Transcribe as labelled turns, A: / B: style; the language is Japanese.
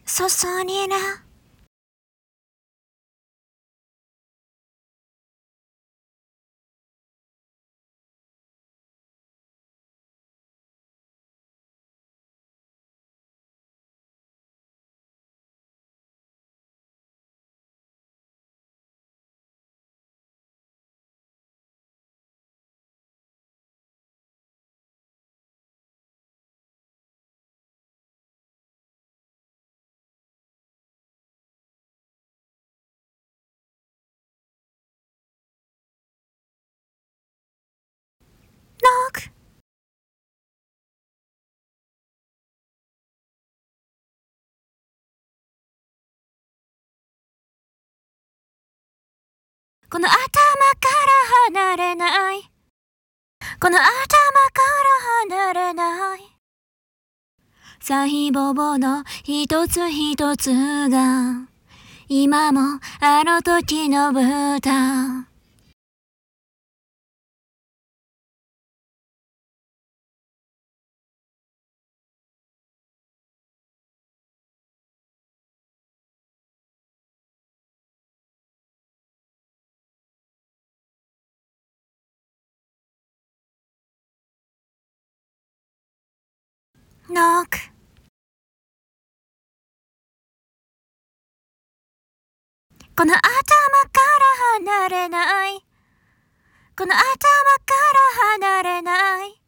A: そそにな。Knock。この頭から離れない。この頭から離れない。細胞の一つ一つが今もあの時の歌。Knock。この頭から離れない。この頭から離れない。